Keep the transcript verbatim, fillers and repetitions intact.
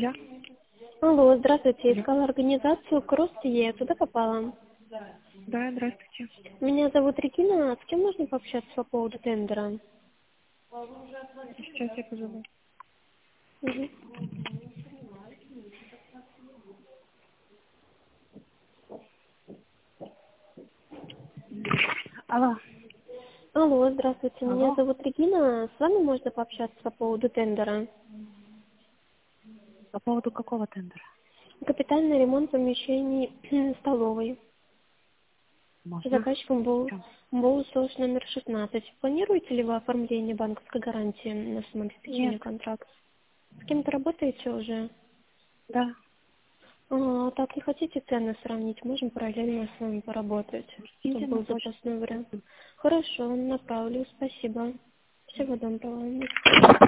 Алло. Алло, здравствуйте. Алло. Искала организацию Кросс.е. Туда попала. Да, здравствуйте. Меня зовут Регина. С кем можно пообщаться по поводу тендера? Сейчас я позову. Мгм. Алло. Алло, здравствуйте. Меня Алло. зовут Регина. С вами можно пообщаться по поводу тендера? По поводу какого тендера? Капитальный ремонт помещений столовой. Можно? Заказчиком был Чем? БоУСОС номер шестнадцать. Планируете ли вы оформление банковской гарантии на самообеспечение Нет. контракта? С кем-то работаете уже? Да. А, так, не хотите цены сравнить? Можем параллельно с вами поработать, чтобы Киньте на был почту. запасной вариант. Хорошо, направлю, спасибо. Всего доброго.